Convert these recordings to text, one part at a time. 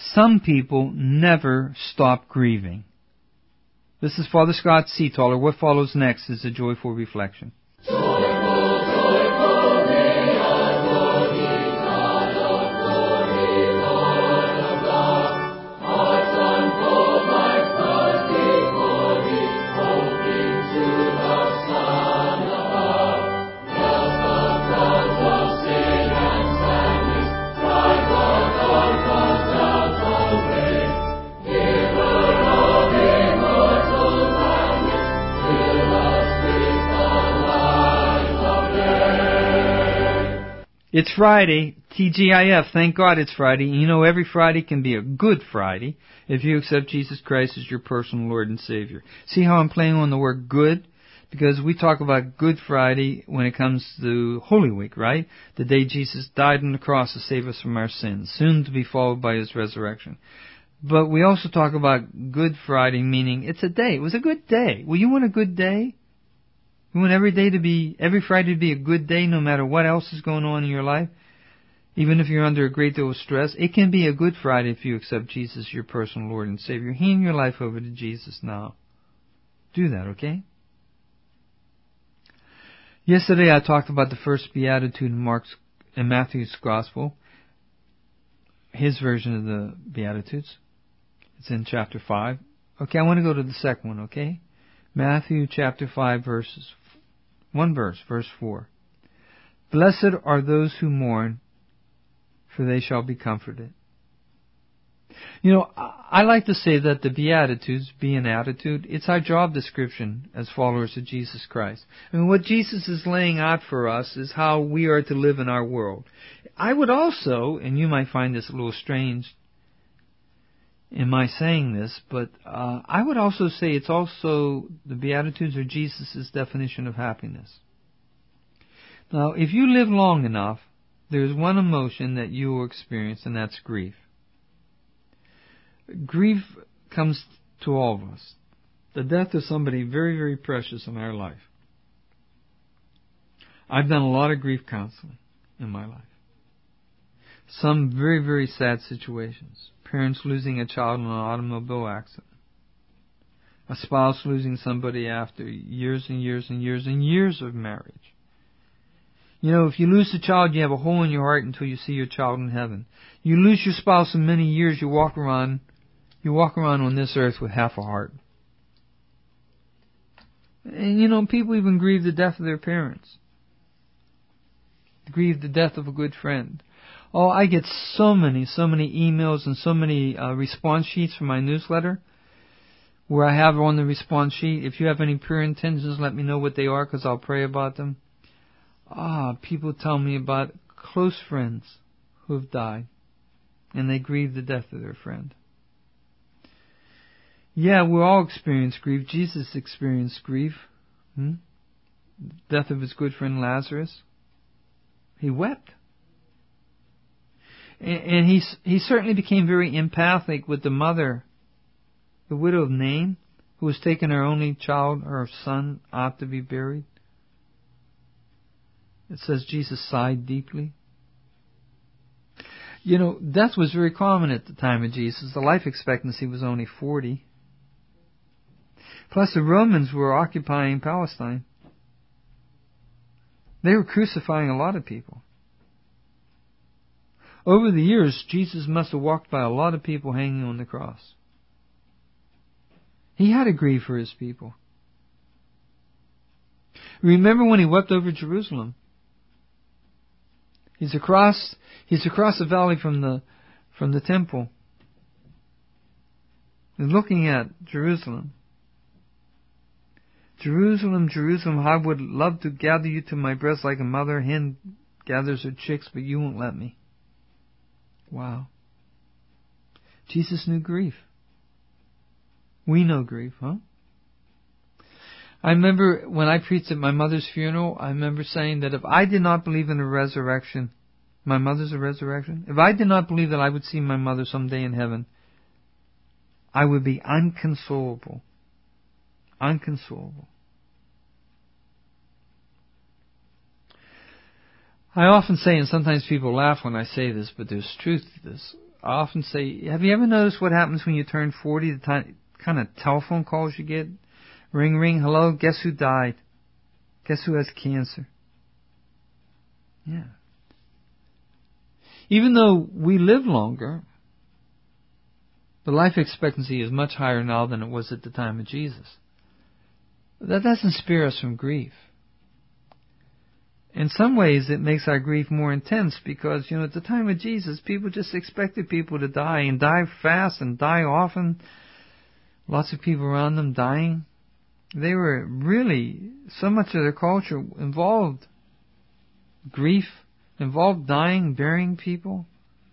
Some people never stop grieving. This is Father Scott Seataller. What follows next is a joyful reflection. It's Friday, TGIF, thank God it's Friday. You know, every Friday can be a good Friday if you accept Jesus Christ as your personal Lord and Savior. See how I'm playing on the word good? Because we talk about Good Friday when it comes to Holy Week, right? The day Jesus died on the cross to save us from our sins, soon to be followed by His resurrection. But we also talk about Good Friday, meaning it's a day. It was a good day. Well, you want a good day? You want every Friday to be a good day no matter what else is going on in your life? Even if you're under a great deal of stress, it can be a good Friday if you accept Jesus as your personal Lord and Savior. Hand your life over to Jesus now. Do that, okay? Yesterday I talked about the first beatitude in Matthew's Gospel, his version of the Beatitudes. It's in chapter 5. Okay, I want to go to the second one, okay? Matthew chapter 5 verse 4. Blessed are those who mourn, for they shall be comforted. You know, I like to say that the Beatitudes, be an attitude, it's our job description as followers of Jesus Christ. I mean, what Jesus is laying out for us is how we are to live in our world. I would also, and you might find this a little strange in my saying this, but I would also say it's also, the Beatitudes are Jesus' definition of happiness. Now, if you live long enough, there's one emotion that you will experience, and that's grief. Grief comes to all of us. The death of somebody very, very precious in our life. I've done a lot of grief counseling in my life. Some very, very sad situations. Parents losing a child in an automobile accident. A spouse losing somebody after years and years and years and years of marriage. You know, if you lose a child, you have a hole in your heart until you see your child in heaven. You lose your spouse in many years, you walk around on this earth with half a heart. And you know, people even grieve the death of their parents. Grieve the death of a good friend. Oh, I get so many emails and so many response sheets from my newsletter where I have on the response sheet, if you have any pure intentions, let me know what they are because I'll pray about them. People tell me about close friends who have died and they grieve the death of their friend. Yeah, we all experience grief. Jesus experienced grief. Death of his good friend Lazarus. He wept. And he certainly became very empathic with the mother, the widow of Nain, who was taking her only child, her son, out to be buried. It says Jesus sighed deeply. You know, death was very common at the time of Jesus. The life expectancy was only 40. Plus the Romans were occupying Palestine. They were crucifying a lot of people. Over the years, Jesus must have walked by a lot of people hanging on the cross. He had to grieve for his people. Remember when he wept over Jerusalem? He's across the valley from the temple. And looking at Jerusalem. Jerusalem, Jerusalem, I would love to gather you to my breast like a mother hen gathers her chicks, but you won't let me. Wow. Jesus knew grief. We know grief, huh? I remember when I preached at my mother's funeral, I remember saying that if I did not believe in a resurrection, my mother's a resurrection, if I did not believe that I would see my mother someday in heaven, I would be unconsolable. Unconsolable. I often say, and sometimes people laugh when I say this, but there's truth to this, I often say, have you ever noticed what happens when you turn 40, the kind of telephone calls you get? Ring, ring, hello, guess who died? Guess who has cancer? Yeah. Even though we live longer, the life expectancy is much higher now than it was at the time of Jesus. That doesn't spare us from grief. In some ways, it makes our grief more intense because, at the time of Jesus, people just expected people to die and die fast and die often. Lots of people around them dying. They were really, so much of their culture involved grief, involved dying, burying people.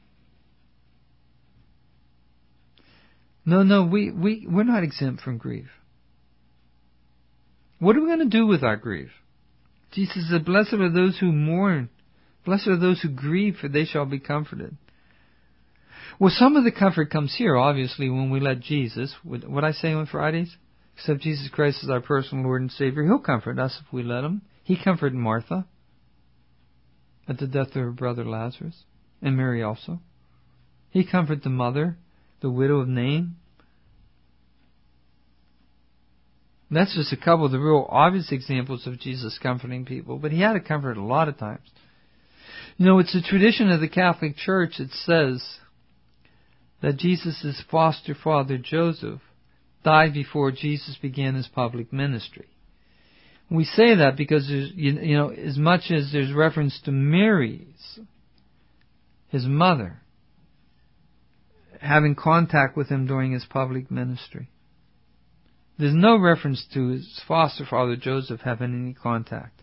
No, we're not exempt from grief. What are we going to do with our grief? Jesus said, blessed are those who mourn. Blessed are those who grieve, for they shall be comforted. Well, some of the comfort comes here, obviously, when we let Jesus, what I say on Fridays, accept Jesus Christ as our personal Lord and Savior. He'll comfort us if we let Him. He comforted Martha at the death of her brother Lazarus, and Mary also. He comforted the mother, the widow of Nain. That's just a couple of the real obvious examples of Jesus comforting people, but He had to comfort a lot of times. It's a tradition of the Catholic Church that says that Jesus' foster father, Joseph, died before Jesus began His public ministry. We say that because there's, as much as there's reference to Mary's, his mother, having contact with Him during His public ministry, there's no reference to his foster father Joseph having any contact.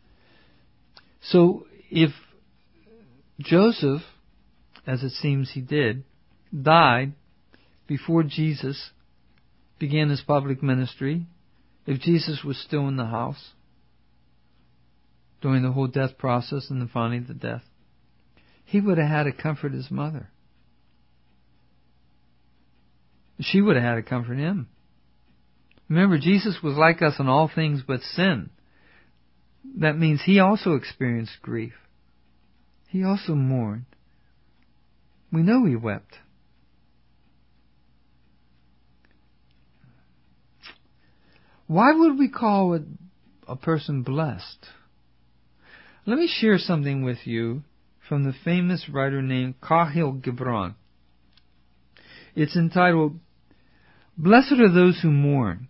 So if Joseph, as it seems he did, died before Jesus began His public ministry, if Jesus was still in the house during the whole death process and the finally the death, he would have had to comfort his mother. She would have had to comfort him. Remember, Jesus was like us in all things but sin. That means He also experienced grief. He also mourned. We know He wept. Why would we call a person blessed? Let me share something with you from the famous writer named Khalil Gibran. It's entitled, Blessed are those who mourn.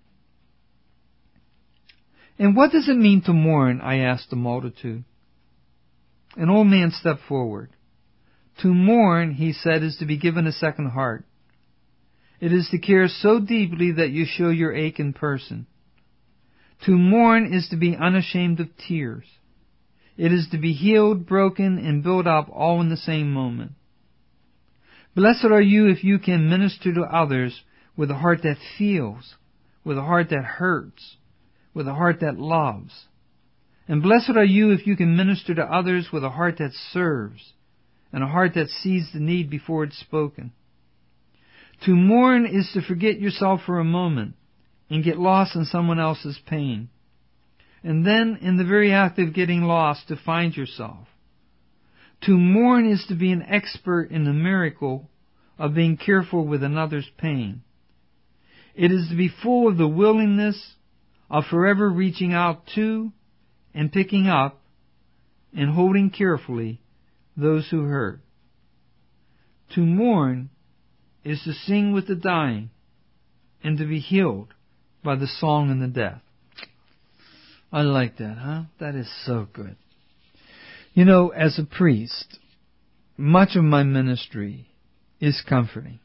And what does it mean to mourn? I asked the multitude. An old man stepped forward. To mourn, he said, is to be given a second heart. It is to care so deeply that you show your ache in person. To mourn is to be unashamed of tears. It is to be healed, broken, and built up all in the same moment. Blessed are you if you can minister to others with a heart that feels, with a heart that hurts, with a heart that loves. And blessed are you if you can minister to others with a heart that serves, and a heart that sees the need before it's spoken. To mourn is to forget yourself for a moment and get lost in someone else's pain. And then, in the very act of getting lost, to find yourself. To mourn is to be an expert in the miracle of being careful with another's pain. It is to be full of the willingness of forever reaching out to and picking up and holding carefully those who hurt. To mourn is to sing with the dying and to be healed by the song and the death. I like that, huh? That is so good. As a priest, much of my ministry is comforting.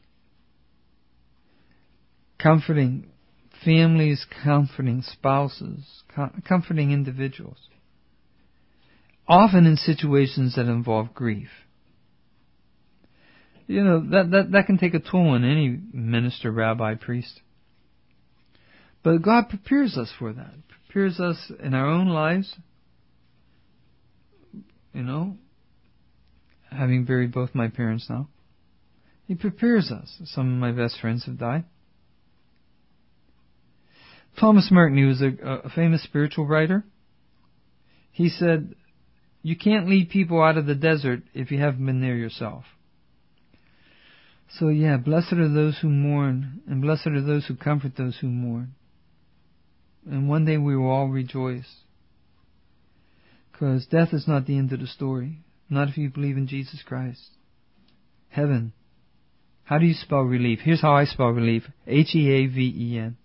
Comforting families, comforting spouses, comforting individuals. Often in situations that involve grief. That can take a toll on any minister, rabbi, priest. But God prepares us for that. Prepares us in our own lives. Having buried both my parents now. He prepares us. Some of my best friends have died. Thomas Merton, he was a famous spiritual writer. He said, you can't lead people out of the desert if you haven't been there yourself. So yeah, blessed are those who mourn, and blessed are those who comfort those who mourn. And one day we will all rejoice. Because death is not the end of the story. Not if you believe in Jesus Christ. Heaven. How do you spell relief? Here's how I spell relief. H-E-A-V-E-N.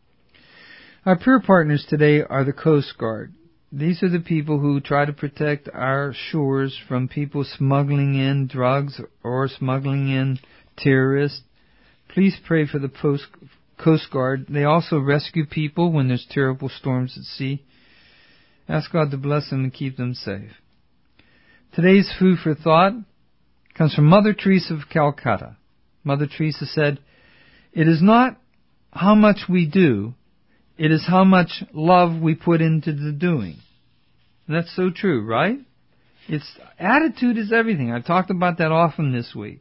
Our prayer partners today are the Coast Guard. These are the people who try to protect our shores from people smuggling in drugs or smuggling in terrorists. Please pray for the Coast Guard. They also rescue people when there's terrible storms at sea. Ask God to bless them and keep them safe. Today's food for thought comes from Mother Teresa of Calcutta. Mother Teresa said, "It is not how much we do, it is how much love we put into the doing." And that's so true, right? Attitude is everything. I talked about that often this week.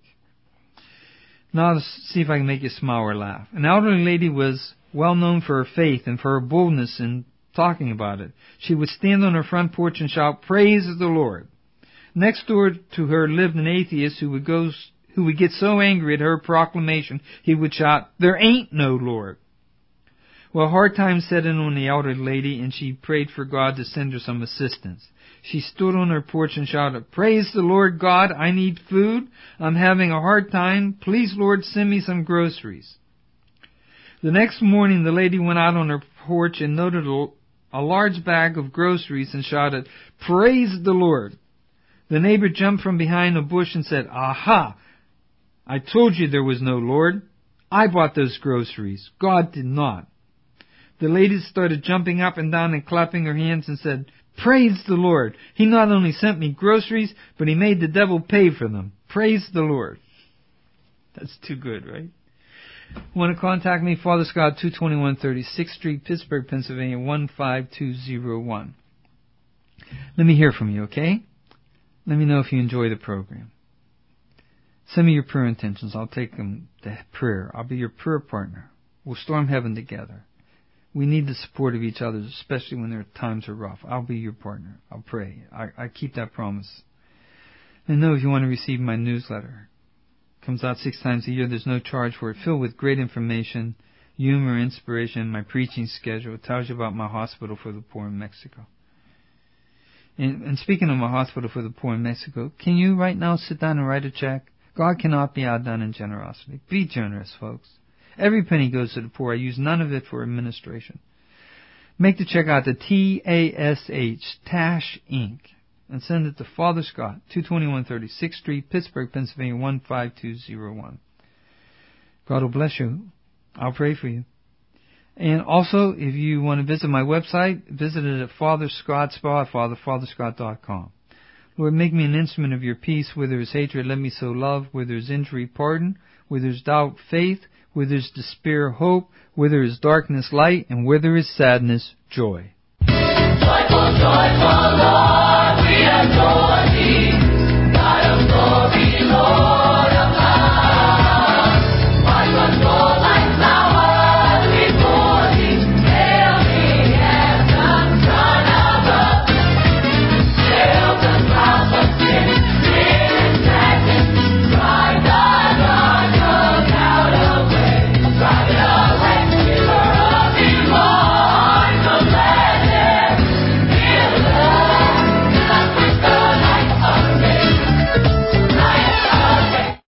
Now let's see if I can make you smile or laugh. An elderly lady was well known for her faith and for her boldness in talking about it. She would stand on her front porch and shout, "Praise the Lord." Next door to her lived an atheist who would get so angry at her proclamation, he would shout, "There ain't no Lord." Well, hard times set in on the elderly lady, and she prayed for God to send her some assistance. She stood on her porch and shouted, "Praise the Lord God, I need food. I'm having a hard time. Please, Lord, send me some groceries." The next morning, the lady went out on her porch and noted a large bag of groceries and shouted, "Praise the Lord." The neighbor jumped from behind a bush and said, "Aha! I told you there was no Lord. I bought those groceries. God did not." The lady started jumping up and down and clapping her hands and said, "Praise the Lord. He not only sent me groceries, but he made the devil pay for them. Praise the Lord." That's too good, right? Want to contact me? Father Scott, 221 36th Street, Pittsburgh, Pennsylvania, 15201. Let me hear from you, okay? Let me know if you enjoy the program. Send me your prayer intentions. I'll take them to prayer. I'll be your prayer partner. We'll storm heaven together. We need the support of each other, especially when times are rough. I'll be your partner. I'll pray. I keep that promise. And know if you want to receive my newsletter. It comes out 6 times a year. There's no charge for it. Filled with great information, humor, inspiration, my preaching schedule. It tells you about my hospital for the poor in Mexico. And speaking of my hospital for the poor in Mexico, can you right now sit down and write a check? God cannot be outdone in generosity. Be generous, folks. Every penny goes to the poor. I use none of it for administration. Make the check out to TASH, Tash Inc., and send it to Father Scott, 221 36th Street, Pittsburgh, Pennsylvania, 15201. God will bless you. I'll pray for you. And also, if you want to visit my website, visit it at Father Scott Spa at FatherScott.com. Lord, make me an instrument of your peace. Where there is hatred, let me sow love. Where there is injury, pardon. Where there is doubt, faith. Where there is despair, hope. Where there is darkness, light. And where there is sadness, joy. Joyful, joyful Lord, we adore thee.